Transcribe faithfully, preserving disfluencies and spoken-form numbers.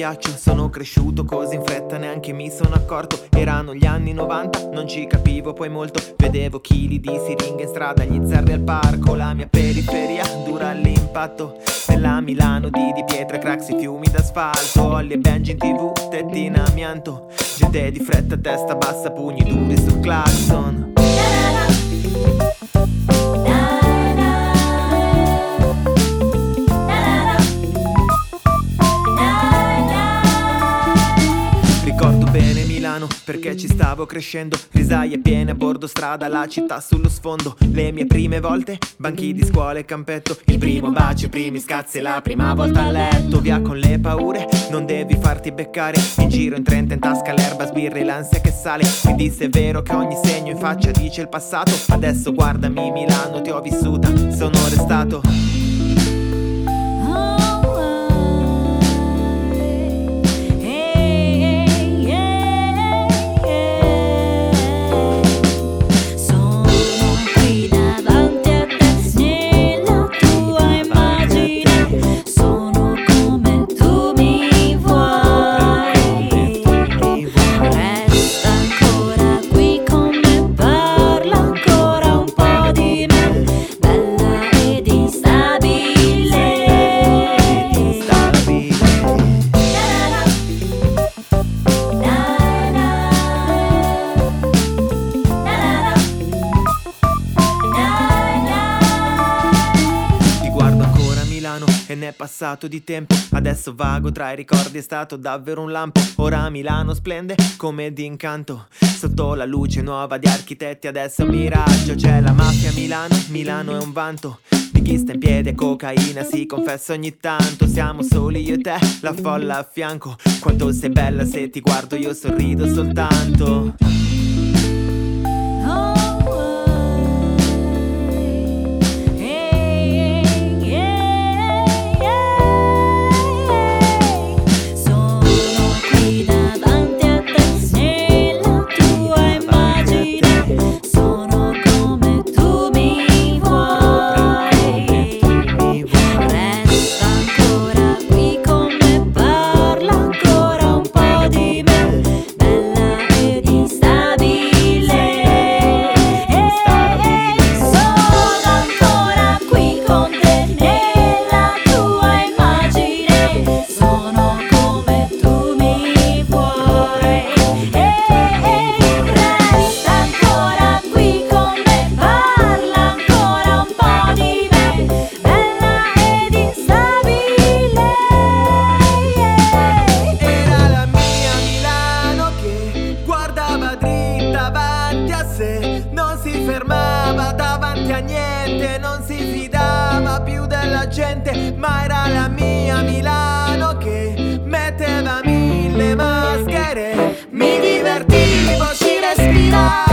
ghiaccio. Sono cresciuto così in fretta, neanche mi sono accorto. Erano gli anni novanta, non ci capivo poi molto. Vedevo chili di siringhe in strada, gli zerri al parco. La mia periferia dura all'impatto. Nella Milano di di pietra, cracks e fiumi d'asfalto. Olli e Benji in tv, tetti in amianto. Gente di fretta, testa bassa, pugni duri sul clacson. Ricordo bene Milano perché ci stavo crescendo. Risaie piene a bordo strada, la città sullo sfondo. Le mie prime volte, banchi di scuola e campetto. Il primo bacio, i primi scazzi e la prima volta a letto. Via con le paure, non devi farti beccare. In giro in trenta in tasca l'erba, sbirri e l'ansia che sale. Mi disse è vero che ogni segno in faccia dice il passato. Adesso guardami Milano, ti ho vissuta, sono restato. E ne è passato di tempo, adesso vago tra i ricordi, è stato davvero un lampo. Ora Milano splende come d'incanto, sotto la luce nuova di architetti, adesso è un miraggio. C'è la mafia a Milano, Milano è un vanto di chi sta in piedi, cocaina si confessa ogni tanto. Siamo soli io e te, la folla a fianco. Quanto sei bella se ti guardo io sorrido soltanto. Non si fermava davanti a niente, non si fidava più della gente. Ma era la mia Milano che metteva mille maschere. Mi divertivo, ci respiravo.